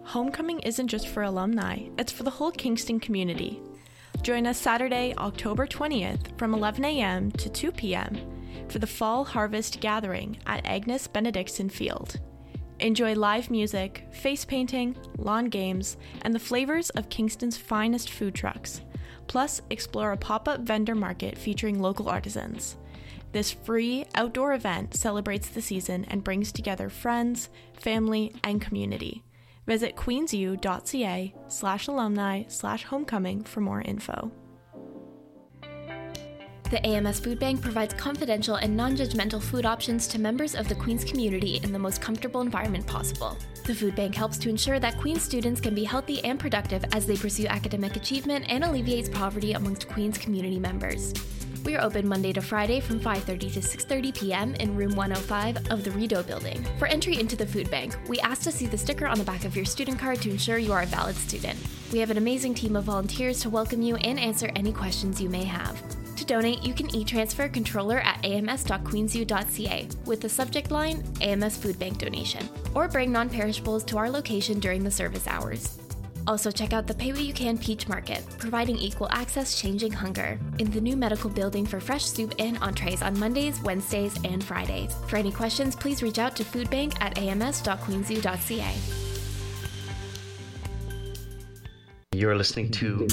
homecoming isn't just for alumni, it's for the whole Kingston community. Join us Saturday, October 20th from 11 a.m. to 2 p.m. for the Fall Harvest Gathering at Agnes Benedictson Field. Enjoy live music, face painting, lawn games, and the flavors of Kingston's finest food trucks. Plus, explore a pop-up vendor market featuring local artisans. This free outdoor event celebrates the season and brings together friends, family, and community. Visit queensu.ca/alumni/homecoming for more info. The AMS Food Bank provides confidential and non-judgmental food options to members of the Queen's community in the most comfortable environment possible. The Food Bank helps to ensure that Queen's students can be healthy and productive as they pursue academic achievement and alleviates poverty amongst Queen's community members. We are open Monday to Friday from 5:30 to 6:30 p.m. in room 105 of the Rideau building. For entry into the food bank, we ask to see the sticker on the back of your student card to ensure you are a valid student. We have an amazing team of volunteers to welcome you and answer any questions you may have. To donate, you can e-transfer controller at ams.queensu.ca with the subject line AMS Food Bank donation, or bring non-perishables to our location during the service hours. Also check out the Pay What You Can Peach Market, providing equal access changing hunger, in the new medical building for fresh soup and entrees on Mondays, Wednesdays, and Fridays. For any questions, please reach out to foodbank at ams.queensu.ca. You're listening to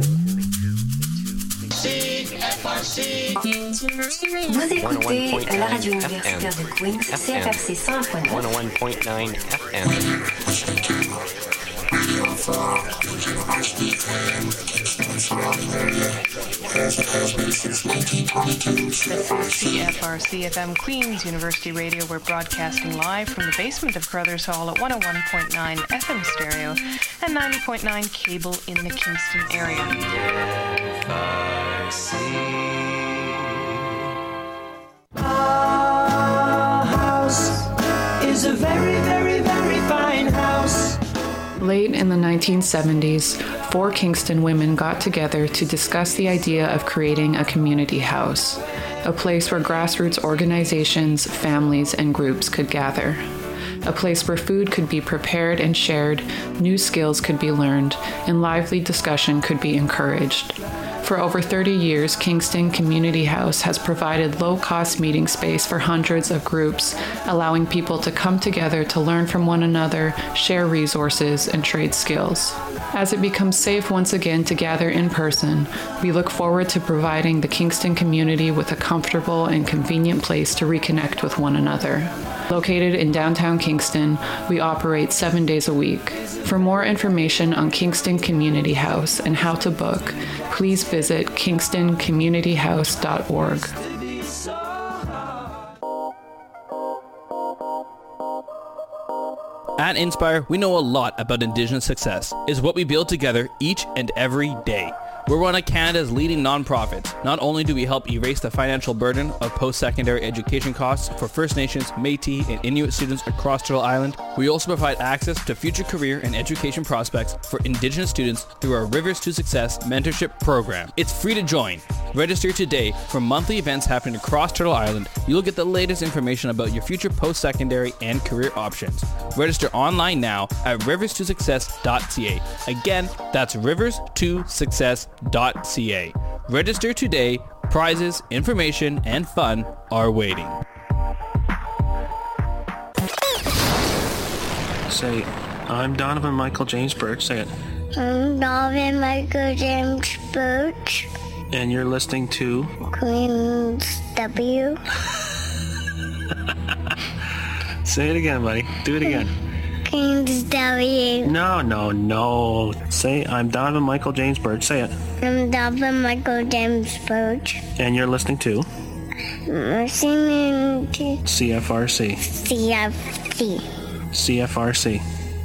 CFRC. Vous écoutez la radio universitaire de Queens, CFRC 100.9. 101.9 FM. CFRC FM Queens University Radio. We're broadcasting live from the basement of Carruthers Hall at 101.9 FM stereo and 90.9 cable in the Kingston area. Our house is a very, very, very fine house. Late in the 1970s, 4 Kingston women got together to discuss the idea of creating a community house, a place where grassroots organizations, families, and groups could gather. A place where food could be prepared and shared, new skills could be learned, and lively discussion could be encouraged. For over 30 years, Kingston Community House has provided low-cost meeting space for hundreds of groups, allowing people to come together to learn from one another, share resources, and trade skills. As it becomes safe once again to gather in person, we look forward to providing the Kingston community with a comfortable and convenient place to reconnect with one another. Located in downtown Kingston, we operate 7 days a week. For more information on Kingston Community House and how to book, please visit kingstoncommunityhouse.org. At Inspire, we know a lot about Indigenous success. It's what we build together each and every day. We're one of Canada's leading nonprofits. Not only do we help erase the financial burden of post-secondary education costs for First Nations, Métis, and Inuit students across Turtle Island, we also provide access to future career and education prospects for Indigenous students through our Rivers to Success mentorship program. It's free to join. Register today for monthly events happening across Turtle Island. You'll get the latest information about your future post-secondary and career options. Register online now at riverstosuccess.ca. Again, that's riverstosuccess.ca. Register today. Prizes, information, and fun are waiting. Say, I'm Donovan Michael James Birch. Say it. I'm Donovan Michael James Birch. And you're listening to Queens W. Say it again, buddy. Do it again. Queens W. No. Say, I'm Donovan Michael James Birch. Say it. I'm Donovan Michael James Birch. And you're listening to CFRC. CFRC.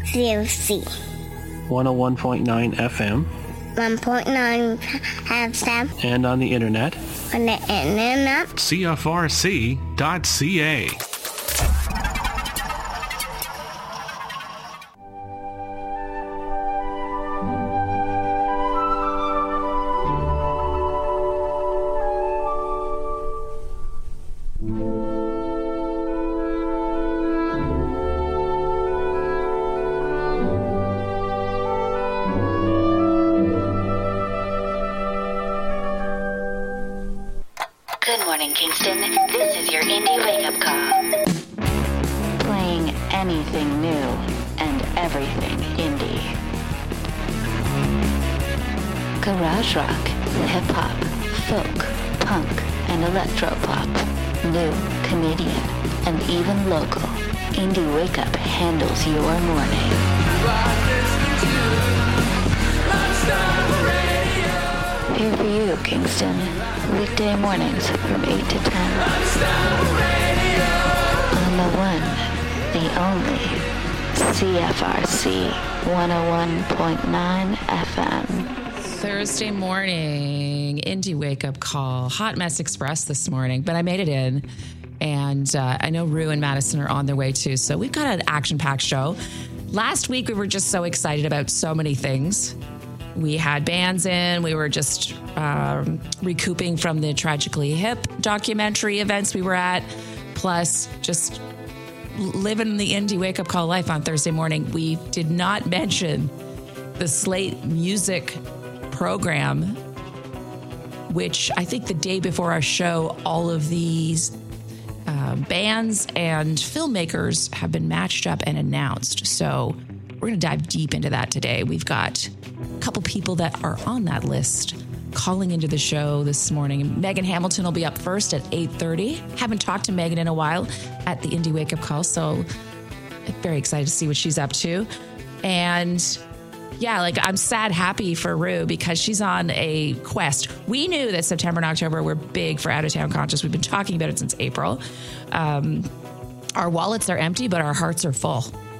101.9 FM. 1.9 FM. And on the internet. CFRC.ca. Kingston, this is your Indie Wake-Up Call. Playing anything new and everything indie. Garage rock, hip-hop, folk, punk, and electropop. New, Canadian, and even local. Indie Wake-Up handles your morning. Here for you, Kingston. Weekday mornings from 8 to 10. On the one, the only, CFRC 101.9 FM. Thursday morning, Indie Wake-Up Call. Hot Mess Express this morning, but I made it in. And I know Rue and Madison are on their way too. So we've got an action-packed show. Last week, we were just so excited about so many things. We had bands in. We were just recouping from the Tragically Hip documentary events we were at. Plus, just living the Indie Wake-Up Call life on Thursday morning. We did not mention the Slate Music program, which I think the day before our show, all of these bands and filmmakers have been matched up and announced. So we're going to dive deep into that today. We've got a couple people that are on that list calling into the show this morning. Megan Hamilton will be up first at 8:30. Haven't talked to Megan in a while at the Indie Wake-Up Call, so I'm very excited to see what she's up to. And yeah, like I'm sad, happy for Rue because she's on a quest. We knew that September and October were big for Out of Town Conscious. We've been talking about it since April. Our wallets are empty, but our hearts are full.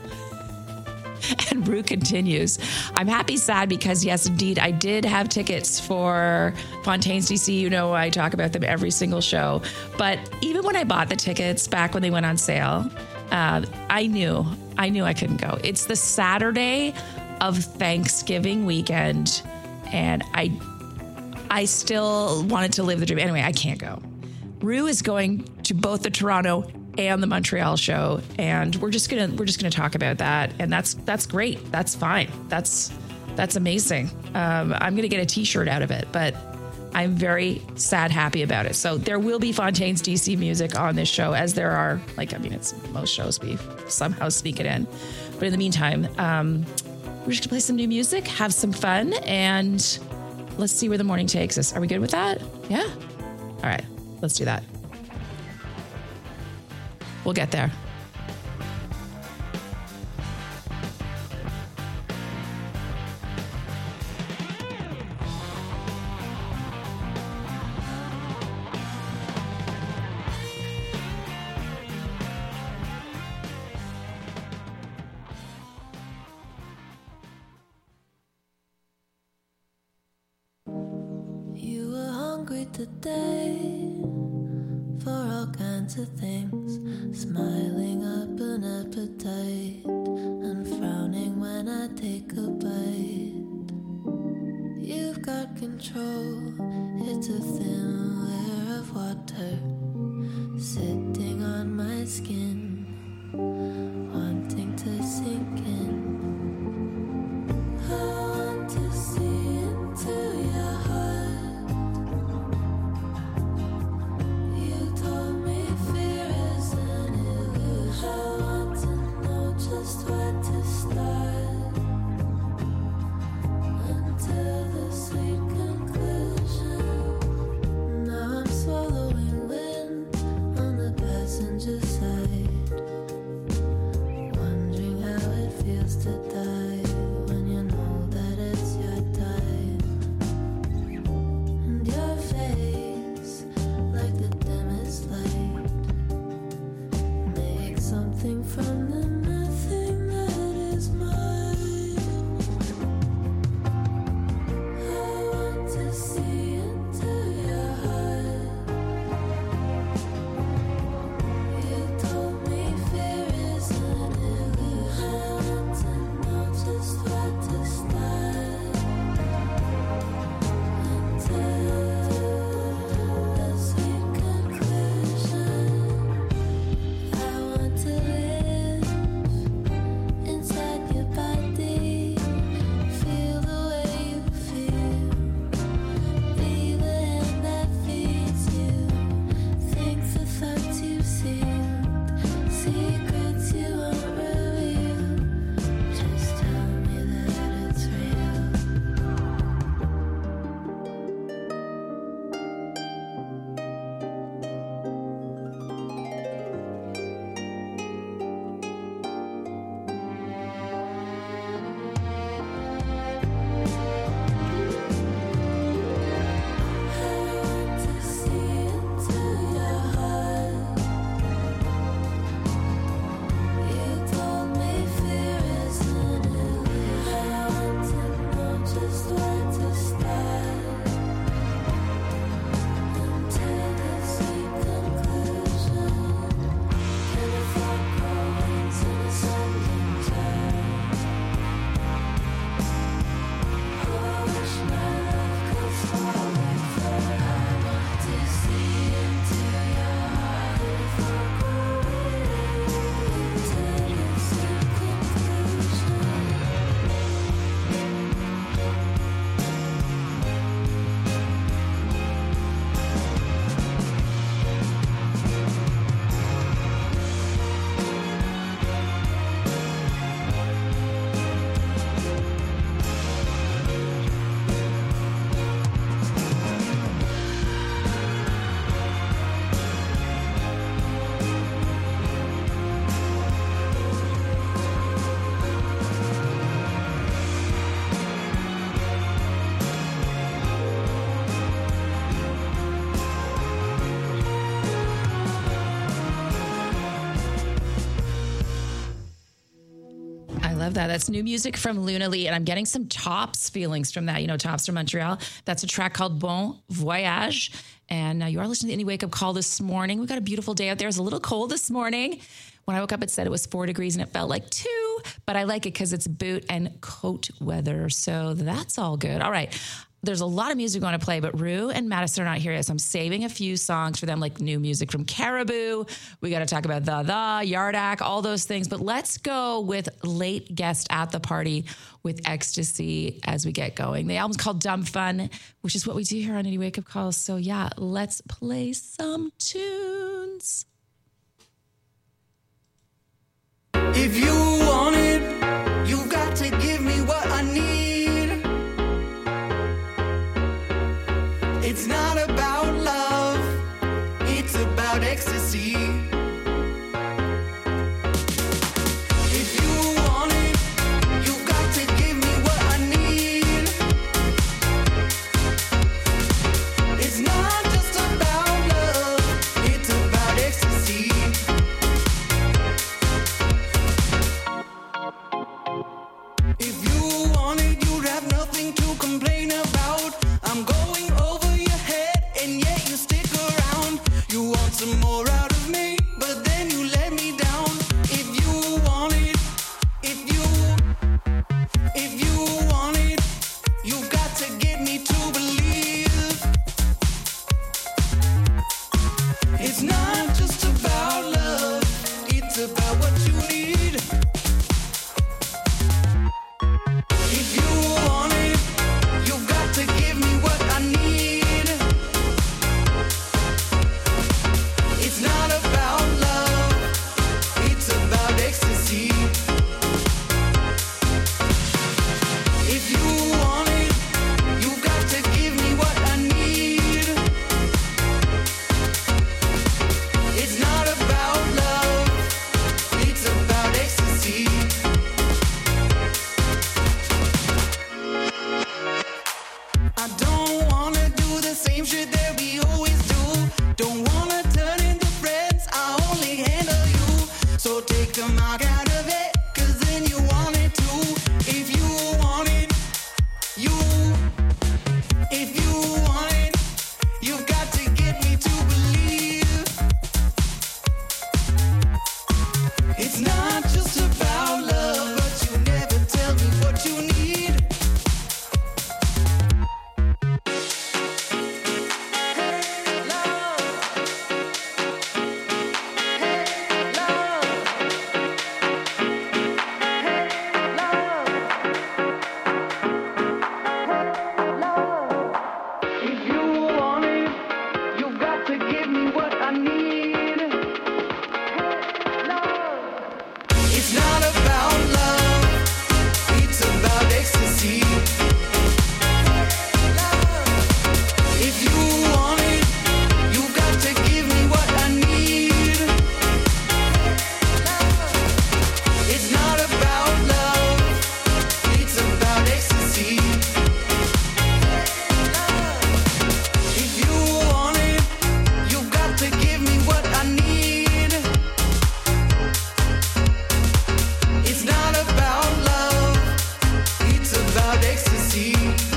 And Rue continues. I'm happy, sad because yes, indeed, I did have tickets for Fontaines DC. You know, I talk about them every single show. But even when I bought the tickets back when they went on sale, I knew I couldn't go. It's the Saturday of Thanksgiving weekend, and I still wanted to live the dream. Anyway, I can't go. Rue is going to both the Toronto and the Montreal show, and we're just gonna talk about that, and that's great. That's fine. That's amazing. I'm gonna get a T-shirt out of it, but I'm very sad, happy about it. So there will be Fontaines DC music on this show, as there are. It's most shows we somehow sneak it in, but in the meantime, we're just gonna play some new music, have some fun, and let's see where the morning takes us. Are we good with that? Yeah? All right, let's do that. We'll get there. You were hungry today for all kinds of things, smiling up an appetite and frowning when I take a bite. You've got control, it's a thin layer of water sitting on my skin, wanting to sink in. I want to see into your heart. You told me fear is an illusion. I want to know just where to start until the sweet conclusion. Now I'm swallowing with that. That's new music from Luna Lee, and I'm getting some Tops feelings from that. You know, Tops from Montreal. That's a track called Bon Voyage. And you are listening to Indie Wake Up Call this morning. We got a beautiful day out there. It was a little cold this morning. When I woke up, it said it was 4 degrees, and it felt like 2. But I like it because it's boot and coat weather. So that's all good. All right. There's a lot of music going to play, but Rue and Madison are not here yet, so I'm saving a few songs for them, like new music from Caribou. We got to talk about the Yardak, all those things. But let's go with Late Guest at the Party with Ecstasy as we get going. The album's called Dumb Fun, which is what we do here on Indie Wake Up Calls. So yeah, let's play some tunes. If you want it, you got to give me what I need. It's not about love, it's about ecstasy. If you want it, you got to give me what I need. It's not just about love, it's about ecstasy. If you want it, you'd have nothing to complain about. I'm going over your head, and yet you stick around. You want some more out of me, but then you let me down. If you want it, if you want it, you got to get me to believe. It's not just about love, it's about what you need. If you want it, you got to give me what I need. It's not about love, it's about ecstasy. If you want it, you got to give me what I need. It's not about love, it's about ecstasy. I don't wanna do the same shit that we always do. Don't wanna turn into friends, I only handle you. So take the mark out of it, cause then you want it too. If you want it, if you want it, you got to get me to believe. It's not just about love, but you never tell me what you need. If you want it, you got to give me what I need. It's not about love, it's about ecstasy. If you want it, you got to give me what I need. It's not about love, it's about ecstasy. If you want it, you got to give me what I need. It's not about love, it's about ecstasy.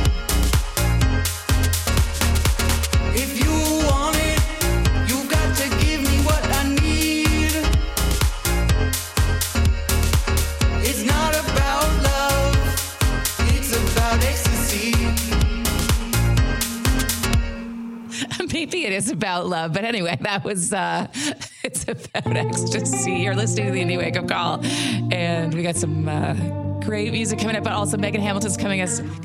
If you want it, you got to give me what I need. It's not about love, it's about ecstasy. Maybe it is about love, but anyway, that was it's about ecstasy. You're listening to the Indie Wake Up Call, and we got some great music coming up, but also Megan Hamilton's calling us at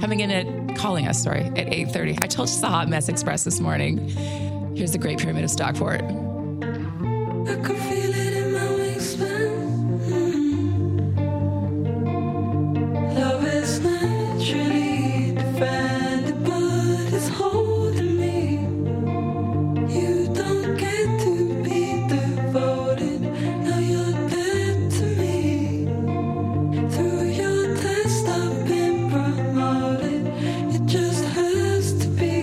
8:30. I told you it's the Hot Mess Express this morning. Here's the Great Pyramid of Stockport. I could feel it in my wingspan. Love is naturally defended, but it's holding me. You don't get to be devoted. Now you're dead to me. Through your test, I've been promoted. It just has to be.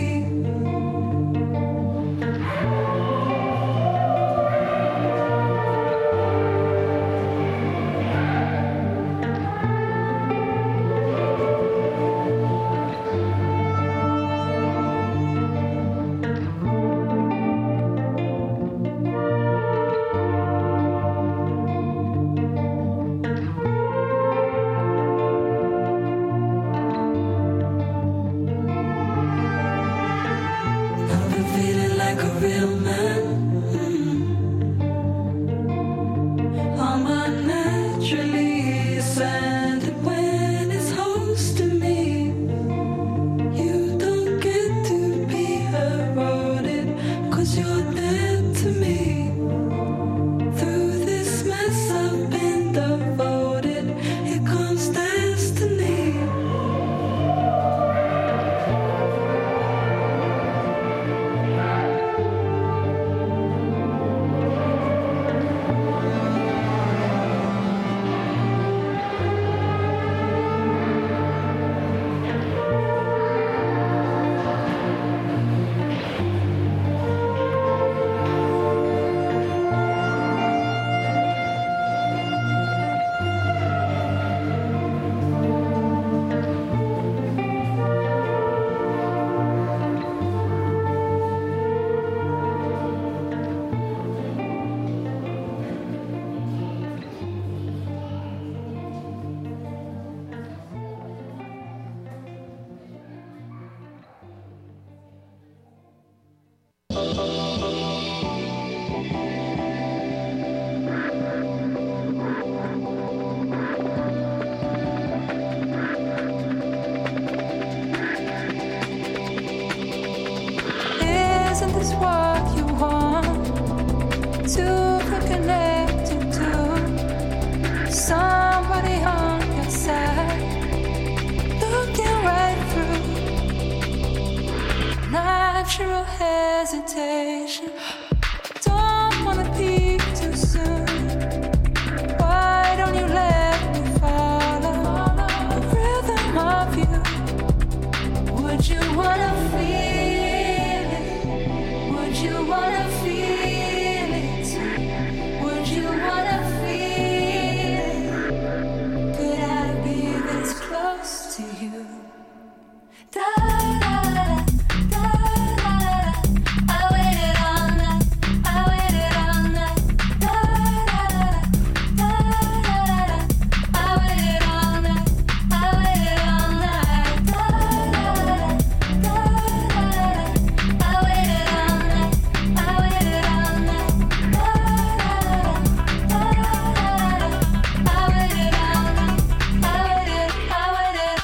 natural hesitation. Don't wanna peek too soon. Why don't you let me follow the rhythm of you? Would you wanna feel it? Would you wanna feel it? Would you wanna feel it? Could I be this close to you? Da da da da da. I waited all night. I waited all night. Da da da da da. I waited all night. I waited all night. Da da da da. I waited all night. I waited all night. Da da da da. I waited all night. I waited.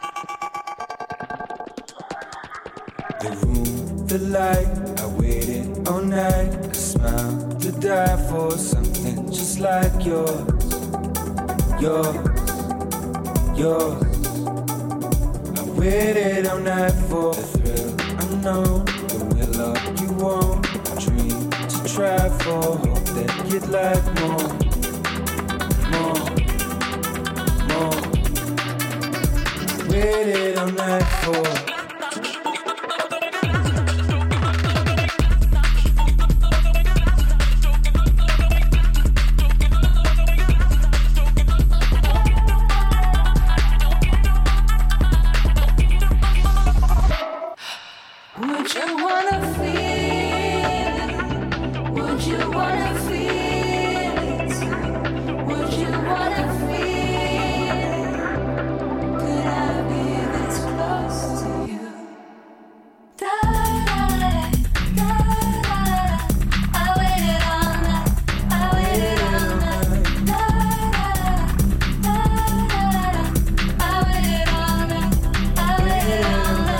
The room, the light, I waited all night. A smile to die for, something just like yours. Yours, yours. I waited all night for the thrill unknown. The will of you won't. A dream to try for, hope that you'd like more. More. Waited all night for. Would you wanna feel it? Would you wanna feel it? Would you wanna feel it? Could I be this close to you? Da da da da. I waited all night. I waited all night. Da da da da. I waited all night. I waited all night.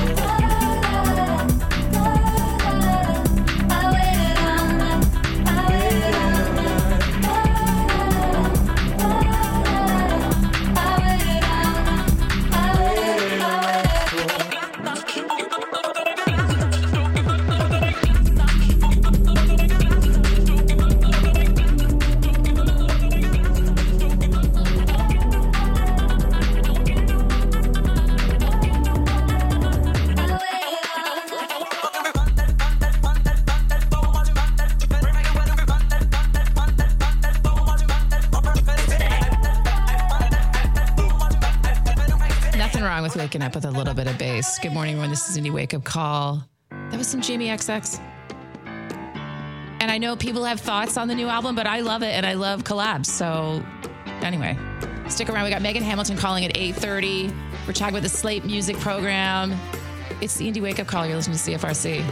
With waking up with a little bit of bass. Good morning, everyone. This is Indie Wake Up Call. That was some Jamie XX. And I know people have thoughts on the new album, but I love it and I love collabs. So anyway, stick around. We got Megan Hamilton calling at 8:30. We're talking about the Slate Music program. It's the Indie Wake Up Call. You're listening to CFRC.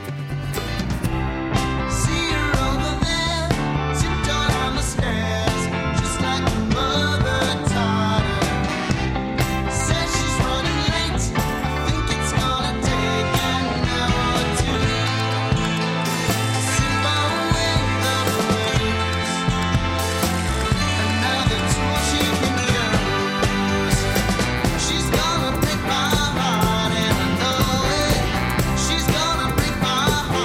She's gonna break my heart.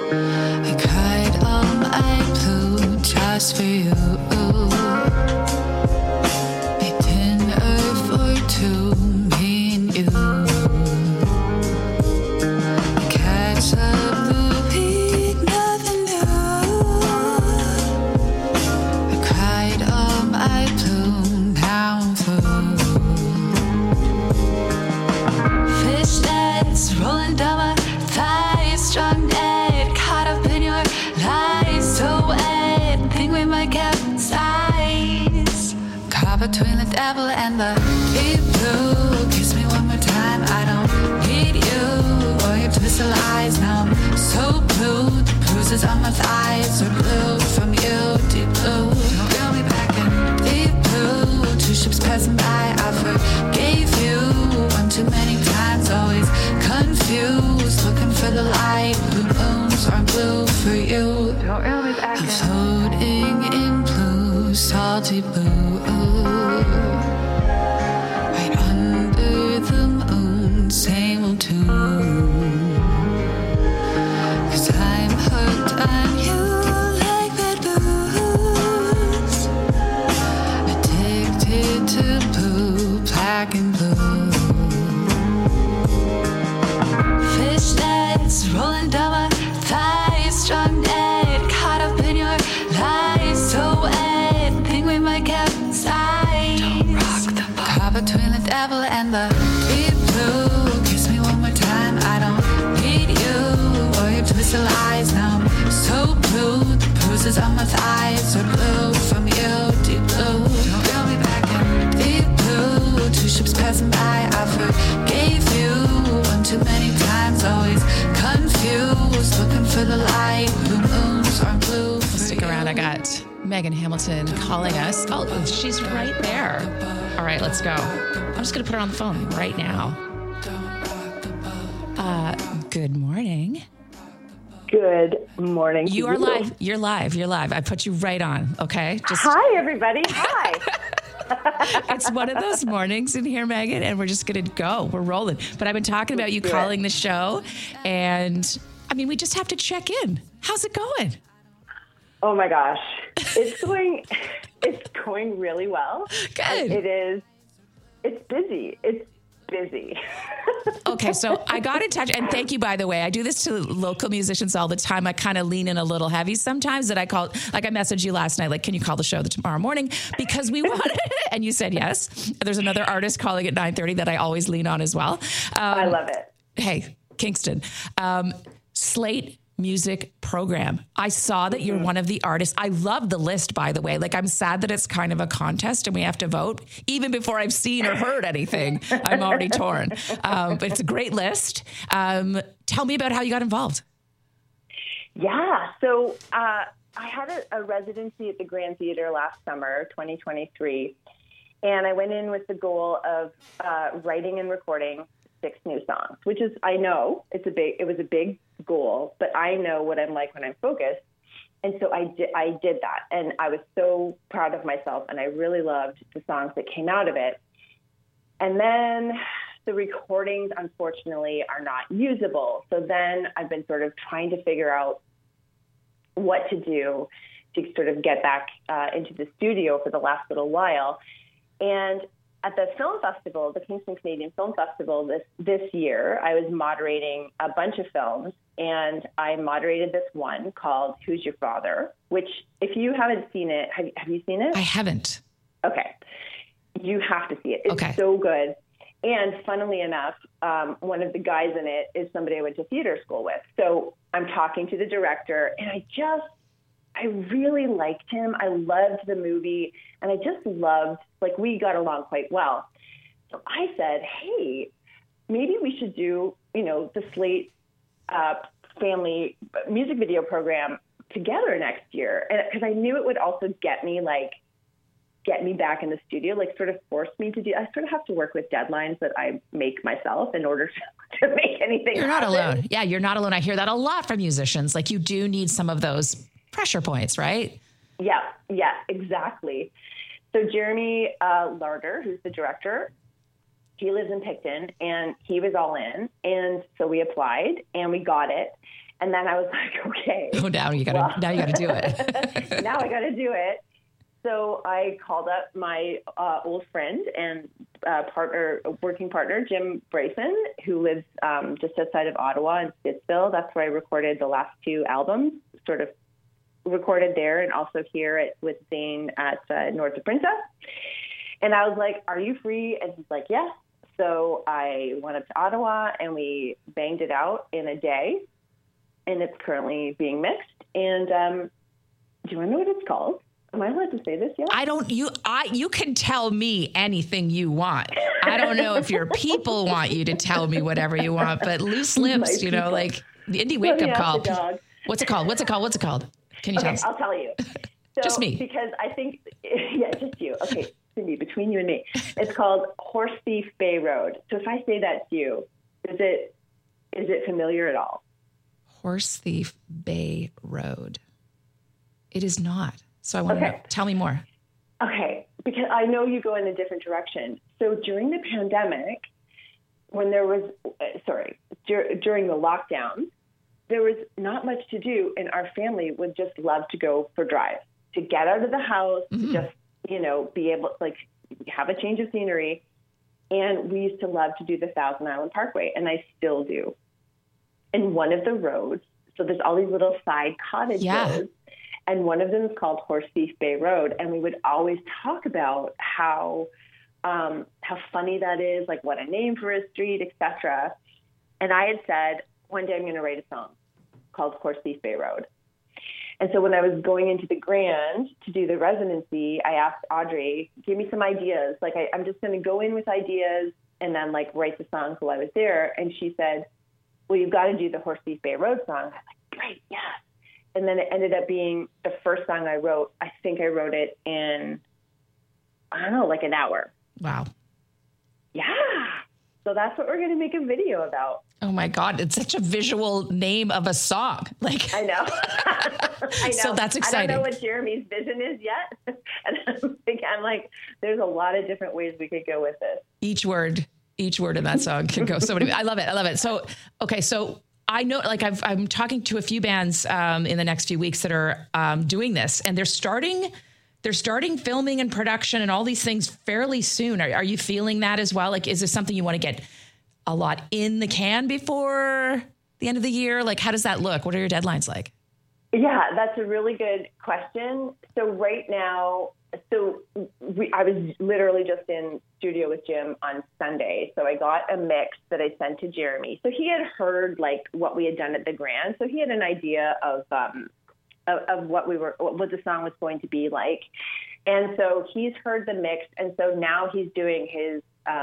I cried all my blue just for you. Made dinner for two, me and you. I catch up the week, nothing new. I cried all my blue down through. Fishnets rolling down my thighs, strong net caught up in your lies, so wet, think we might capsize. Caught between the devil and the deep blue. Kiss me one more time, I don't need you or your twisted lies. Now I'm so blue, the bruises on my thighs are blue from you, deep blue. Don't reel me back in deep blue. Two ships passing by, I forgave you one too many times. Always confused, looking for the light. Blue moons aren't blue for you. Don't reel me back in. I'm floating in blue, salty blue. Right under the moon, same old tune. 'Cause I'm hooked on you like red booze. Addicted to blue, black and blue. Fishnets rolling down my thighs, strong net caught up in your lies, so wet, think we might capsize. Don't rock the boat. Caught between the devil and the deep blue. Kiss me one more time, I don't need you or your twisted lies. Now I'm so blue, the bruises on my thighs are blue from you, deep blue. Don't reel me back in deep blue. Two ships passing by, I forgave you one too many times. Always confused, looking for the light. Blue moons aren't blue. Stick around. I got Megan Hamilton calling us. Oh, she's right there. All right, let's go. I'm just going to put her on the phone right now. Good morning. Good morning. You are live. You're live. You're live. I put you right on. Okay. Hi, everybody. Hi. It's one of those mornings in here, Megan, and we're just going to go. We're rolling. But I've been talking about you calling the show, and I mean, we just have to check in. How's it going? Oh my gosh, it's going really well. Good. It's busy. It's busy. Okay, so I got in touch, and thank you, by the way. I do this to local musicians all the time. I kind of lean in a little heavy sometimes that I call, like I messaged you last night, like, can you call the show tomorrow morning? Because we want it. And you said yes. There's another artist calling at 9:30 that I always lean on as well. I love it. Hey, Kingston. Slate music program. I saw that you're one of the artists. I love the list, by the way. Like, I'm sad that it's kind of a contest and we have to vote. Even before I've seen or heard anything, I'm already torn. But it's a great list. Tell me about how you got involved. Yeah. So I had a residency at the Grand Theater last summer, 2023. And I went in with the goal of writing and recording 6 new songs, which is, I know it was a big goal, but I know what I'm like when I'm focused. And so I did that. And I was so proud of myself. And I really loved the songs that came out of it. And then the recordings, unfortunately, are not usable. So then I've been sort of trying to figure out what to do to sort of get back into the studio for the last little while. And at the film festival, the Kingston Canadian Film Festival this year, I was moderating a bunch of films, and I moderated this one called Who's Your Father, which, if you haven't seen it, have you seen it? I haven't. Okay. You have to see it. It's so good. And funnily enough, one of the guys in it is somebody I went to theater school with. So I'm talking to the director, and I really liked him. I loved the movie, and I just loved, like, we got along quite well. So I said, hey, maybe we should do, the Slate family music video program together next year. And because I knew it would also get me back in the studio, like sort of force me to do. I sort of have to work with deadlines that I make myself in order to make anything You're happen. not alone. Yeah, you're not alone. I hear that a lot from musicians. Like, you do need some of those pressure points, right? Yeah, exactly. So Jeremy Larder, who's the director, he lives in Picton, and he was all in. And so we applied, and we got it. And then I was like, okay. Oh, now you got to do it. Now I got to do it. So I called up my old friend and working partner, Jim Brayson, who lives just outside of Ottawa in Stittsville. That's where I recorded the last 2 albums, sort of recorded there, and also here with Zane at North of Princess. And I was like, are you free? And he's like, yes. So I went up to Ottawa, and we banged it out in a day. And it's currently being mixed. And do you want to know what it's called? Am I allowed to say this yet? You can tell me anything you want. I don't know if your people want you to tell me whatever you want, but loose lips, like the Indie Wake Up Call. What's it called? Can you tell us? I'll tell you. So, just me. Because I think, yeah, just you. Okay, Cindy, between you and me. It's called Horse Thief Bay Road. So if I say that to you, is it familiar at all? Horse Thief Bay Road. It is not. So I want to know. Tell me more. Okay, because I know you go in a different direction. So during the pandemic, when there was, during the lockdown, there was not much to do, and our family would just love to go for drives, to get out of the house, to just, be able to have a change of scenery. And we used to love to do the Thousand Island Parkway, and I still do. And one of the roads, so there's all these little side cottage roads, and one of them is called Horse Thief Bay Road. And we would always talk about how funny that is, like what a name for a street, etc. And I had said, one day I'm going to write a song called Horse Thief Bay Road. And so when I was going into the Grand to do the residency, I asked Audrey, give me some ideas. Like, I'm just going to go in with ideas and then write the songs while I was there. And she said, well, you've got to do the Horse Thief Bay Road song. I was like, great, yes. And then it ended up being the first song I wrote. I think I wrote it in, an hour. Wow. Yeah. So that's what we're going to make a video about. Oh my God. It's such a visual name of a song. I know. I know. So that's exciting. I don't know what Jeremy's vision is yet. And I'm like, there's a lot of different ways we could go with this. Each word in that song can go so many. I love it. So, okay. So I know, I'm talking to a few bands in the next few weeks that are doing this, and they're starting filming and production and all these things fairly soon. Are you feeling that as well? Is this something you want to get a lot in the can before the end of the year? How does that look? What are your deadlines like? Yeah, that's a really good question. So right now, I was literally just in studio with Jim on Sunday. So I got a mix that I sent to Jeremy. So he had heard what we had done at the Grand. So he had an idea of what the song was going to be like. And so he's heard the mix. And so now he's doing his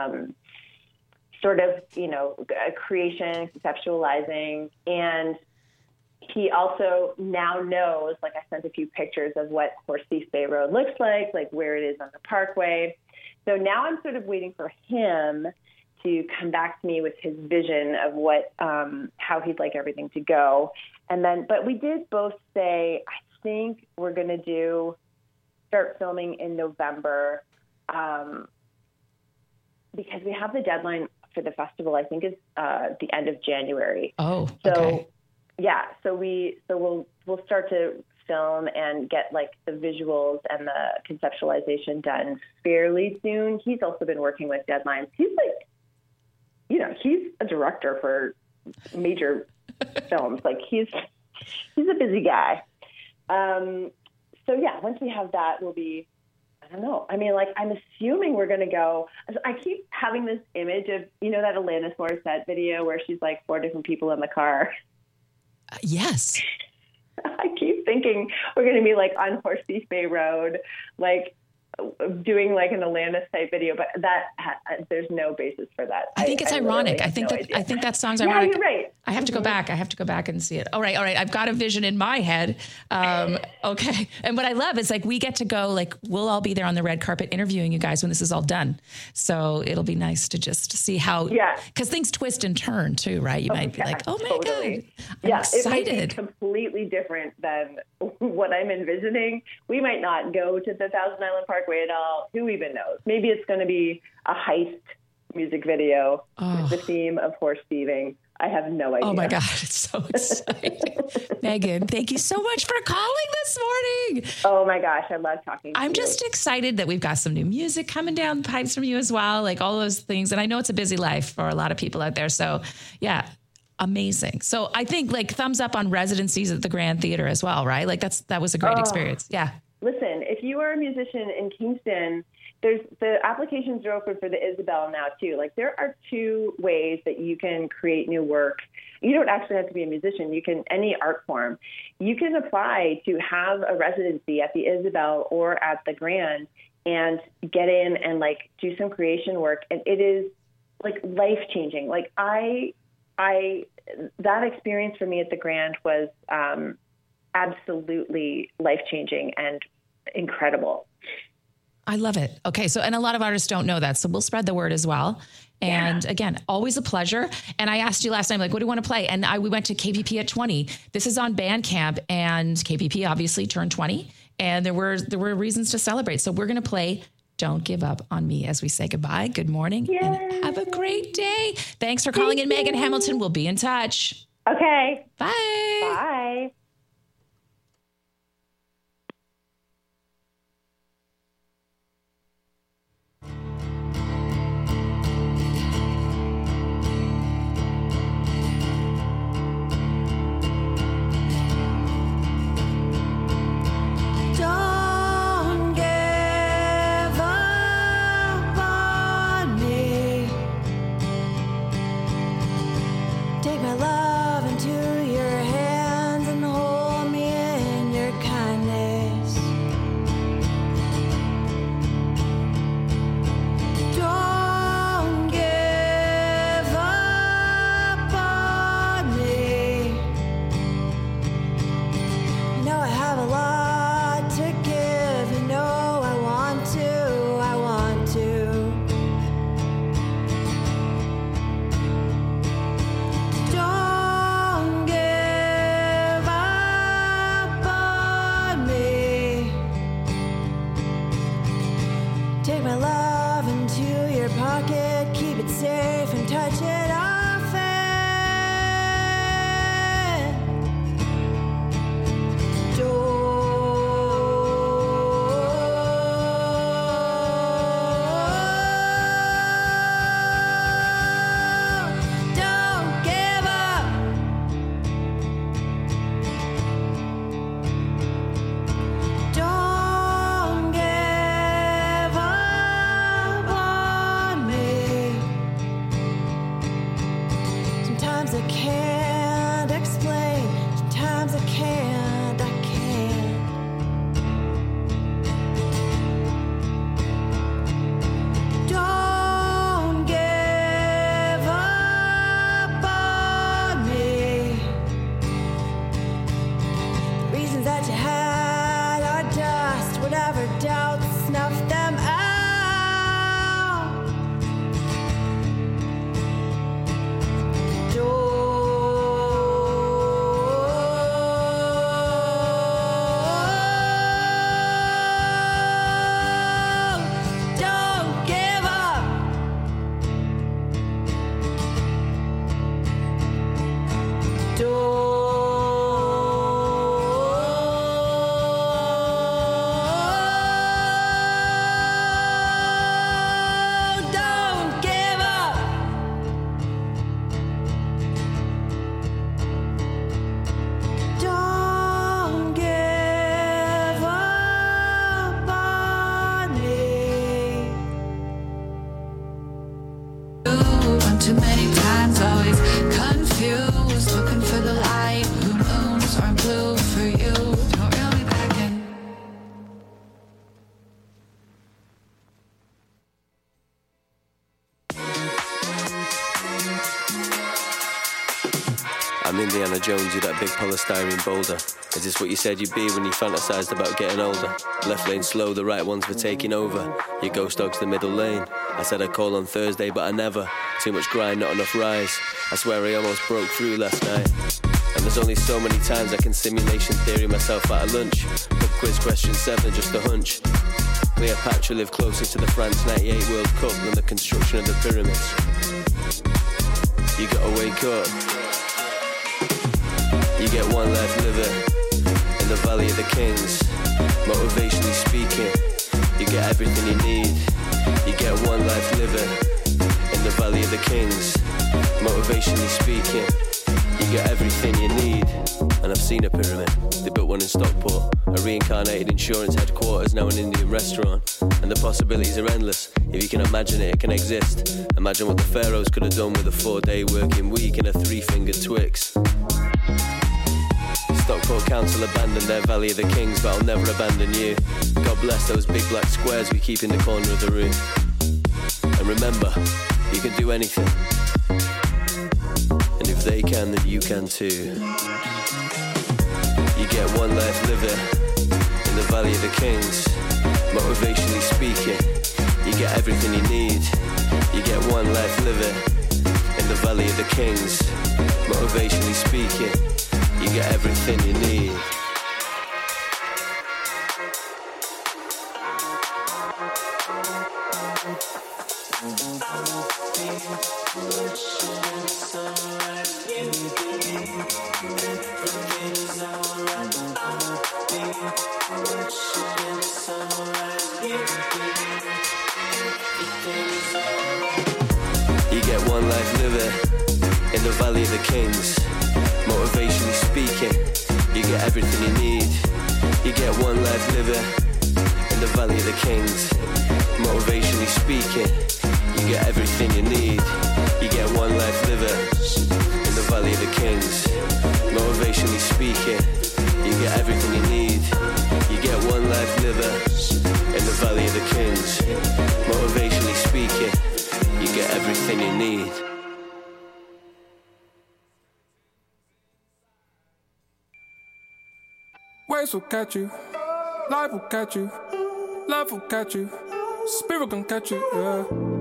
creation, conceptualizing. And he also now knows, I sent a few pictures of what Horse Thief Bay Road looks like where it is on the Parkway. So now I'm sort of waiting for him to come back to me with his vision of what, how he'd like everything to go. And then, but we did both say, I think we're going to start filming in November, because we have the deadline for the festival, I think is the end of January. Oh, so okay. Yeah. So we'll start to film and get the visuals and the conceptualization done fairly soon. He's also been working with deadlines. He's he's a director for major films. He's a busy guy. So yeah, once we have that, we'll be, I don't know. I mean, I'm assuming we're going to go, I keep having this image of, that Alanis Morissette video where she's 4 different people in the car. Yes. I keep thinking we're going to be on Horse Thief Bay Road, doing an Alanis type video, but that there's no basis for that. I think it's ironic. I think that song's ironic. Yeah, you're right. I have to go back. I have to go back and see it. All right. I've got a vision in my head. Okay. And what I love is we get to go, we'll all be there on the red carpet interviewing you guys when this is all done. So it'll be nice to just see how, because things twist and turn too, right? You might be oh my God, I'm excited. It might be completely different than what I'm envisioning. We might not go to the Thousand Island Parkway at all. Who even knows? Maybe it's going to be a heist music video with the theme of horse thieving. I have no idea. Oh my God, it's so exciting. Megan, thank you so much for calling this morning. Oh my gosh, I love talking to you. I'm just excited that we've got some new music coming down the pipes from you as well, like all those things. And I know it's a busy life for a lot of people out there. So yeah, amazing. So I think like thumbs up on residencies at the Grand Theater as well, right? Like that was a great experience. Yeah. Listen, if you are a musician in Kingston, the applications are open for the Isabel now too. Like there are 2 ways that you can create new work. You don't actually have to be a musician. You can, any art form. You can apply to have a residency at the Isabel or at the Grand and get in and like do some creation work. And it is like life changing. Like that experience for me at the Grand was absolutely life changing and incredible. I love it. Okay. So, and a lot of artists don't know that. So we'll spread the word as well. And again, always a pleasure. And I asked you last time, like, what do you want to play? And we went to KPP at 20. This is on Bandcamp, and KPP obviously turned 20. And there were reasons to celebrate. So we're going to play Don't Give Up on Me as we say goodbye. Good morning. Yay. And have a great day. Thanks for calling in, Megan Hamilton. We'll be in touch. Okay. Bye. Bye. Take my love into your hands and hold me in your kindness. Don't give up on me. You know I have a lot to give. You know I want to, I want to. Don't give up on me. Take my love into your pocket, keep it safe and touch it often. Don't give up. Don't give up on me. Sometimes I can't explain. Sometimes I can't, I can't. Don't give up on me. The reasons that you had are dust. Whatever doubts, snuff them out. Don't give up. Don't give up. Don't give up on me. One too many times, always confused, looking for the light. Blue moons aren't blue for you. Don't reel me back in. I'm Indiana Jones, you that big polystyrene boulder. Is this what you said you'd be when you fantasized about getting older? Left lane slow, the right ones for taking over. Your ghost dog's the middle lane. I said I'd call on Thursday, but I never. Too much grind, not enough rise. I swear I almost broke through last night. And there's only so many times I can simulation theory myself at a lunch. Pub quiz question 7, just a hunch. Cleopatra lived closer to the France 98 World Cup than the construction of the pyramids. You gotta wake up. You get one life living in the Valley of the Kings. Motivationally speaking, you get everything you need. You get one life living in the Valley of the Kings. Motivationally speaking, you get everything you need. And I've seen a pyramid. They built one in Stockport, a reincarnated insurance headquarters, now an Indian restaurant. And the possibilities are endless. If you can imagine it, it can exist. Imagine what the pharaohs could have done with a 4-day working week and a 3-fingered Twix. Stockport Council abandoned their Valley of the Kings, but I'll never abandon you. God bless those big black squares we keep in the corner of the room. And remember, you can do anything. And if they can, then you can too. You get one life living in the Valley of the Kings. Motivationally speaking, you get everything you need. You get one life living in the Valley of the Kings. Motivationally speaking, you get everything you need. You get one life living in the Valley of the Kings. Motivationally speaking, you get everything you need. You get one life living in the Valley of the Kings. Motivationally speaking, you get everything you need. You get one life living in the Valley of the Kings. Motivationally speaking, you get everything you need. You get one life living in the Valley of the Kings. Motivationally speaking, you get everything you need. Waves will catch you, life will catch you, love will catch you, spirit gon' catch you, yeah.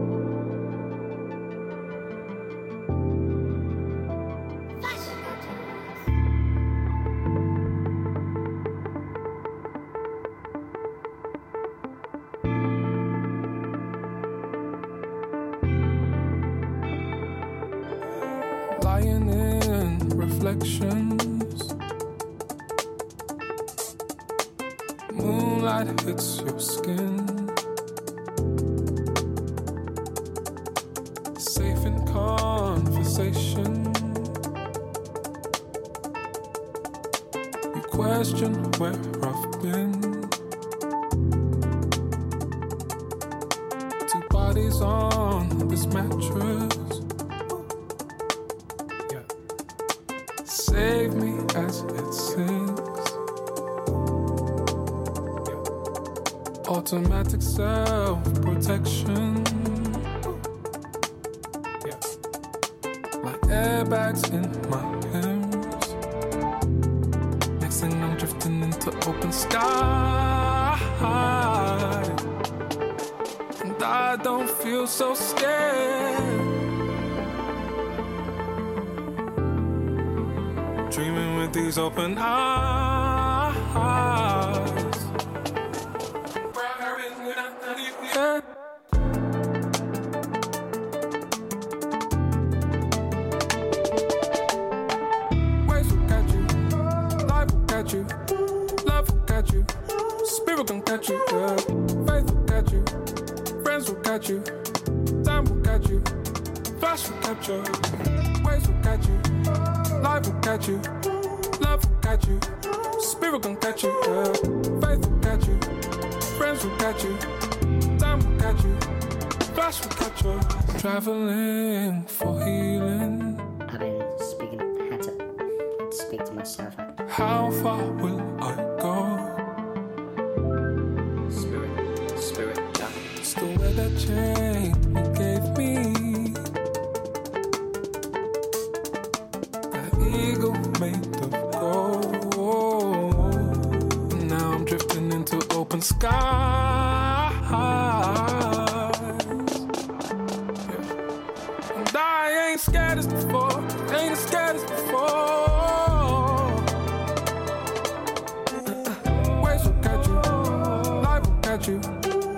Lying in reflections, moonlight hits your skin. Safe in conversation, you question where I've been. Two bodies on this mattress, yeah. Save me as it sinks. Automatic self-protection, yeah. Like airbags in my hymns. Next thing I'm drifting into open sky, and I don't feel so scared. Dreaming with these open eyes. Waves will catch you, life will catch you, love will catch you, spirit gon' catch you, yeah. Faith will catch you, friends will catch you, time will catch you, flash will catch you. Waves will catch you, life will catch you, love will catch you, spirit gon' catch you, yeah. Faith will catch you, friends will catch you, time will catch you, flash will catch you. Traveling for healing. I've been had to speak to myself. How far will I go? Spirit, yeah. Still wear that chain you gave me. That eagle made of gold. And now I'm drifting into open skies. Yeah. And I ain't scared as before. Ain't as scared as before. Waves will catch you, life will catch you,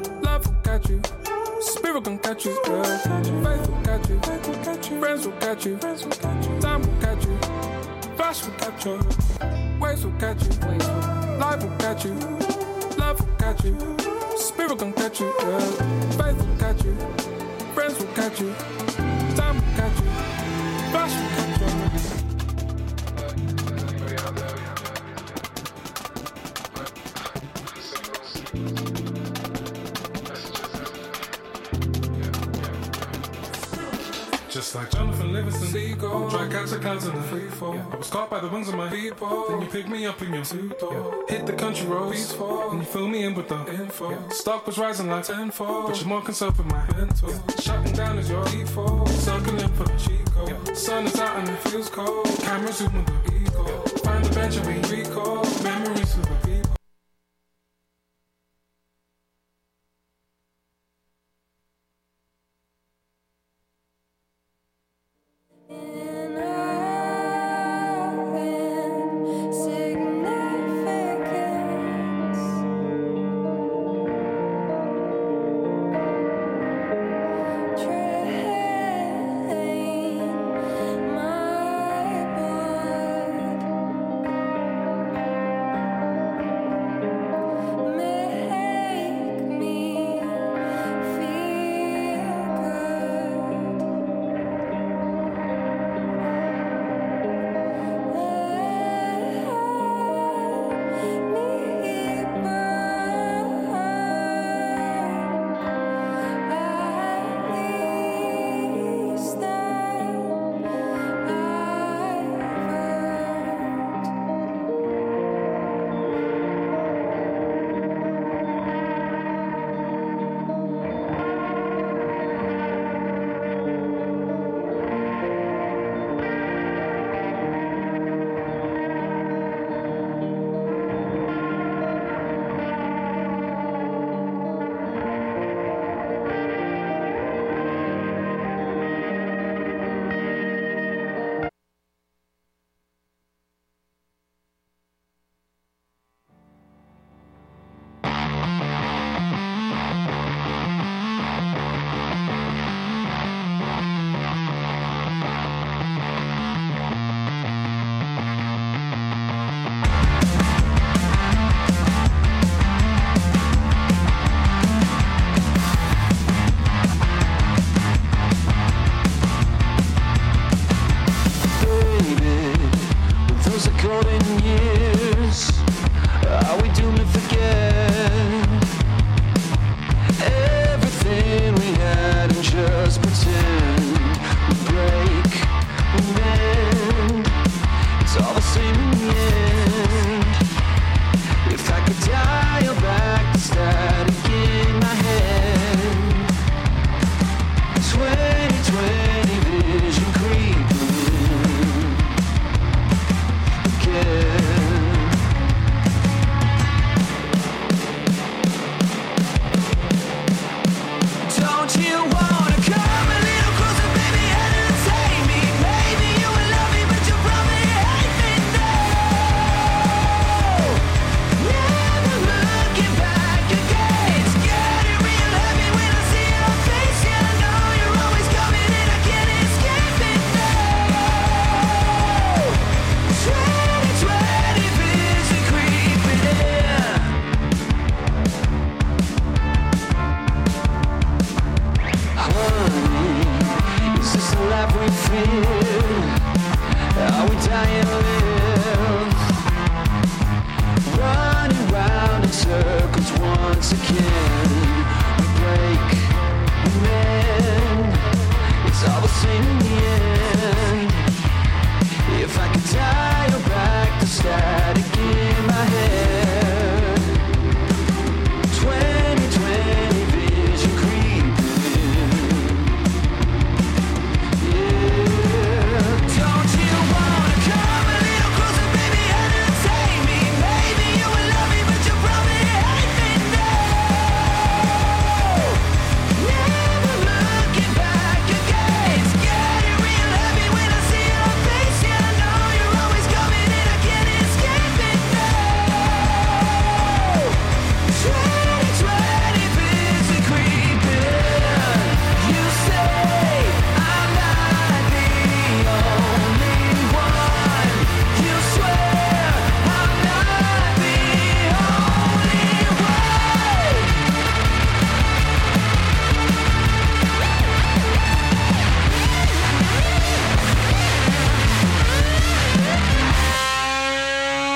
you, time will catch you, flash will catch you, waves will catch you, life will catch you, love will catch you, spirit gon' catch you, yeah. Faith will catch you, friends will catch you, time will catch you, flash will catch you. Just like Jonathan Livingston, Seagull, try catch the clouds in the free fall. I was caught by the wings of my people. Then you pick me up in your two-door. Hit the country roads, peaceful, and you fill me in with the info. Stock was rising like tenfold, but you're more concerned with my mental. Shutting down is your default, circling for the cheat code. Sun is out and it feels cold. Camera zooming the ego. Find the bench and we recall memories of the people.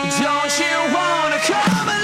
Don't you wanna come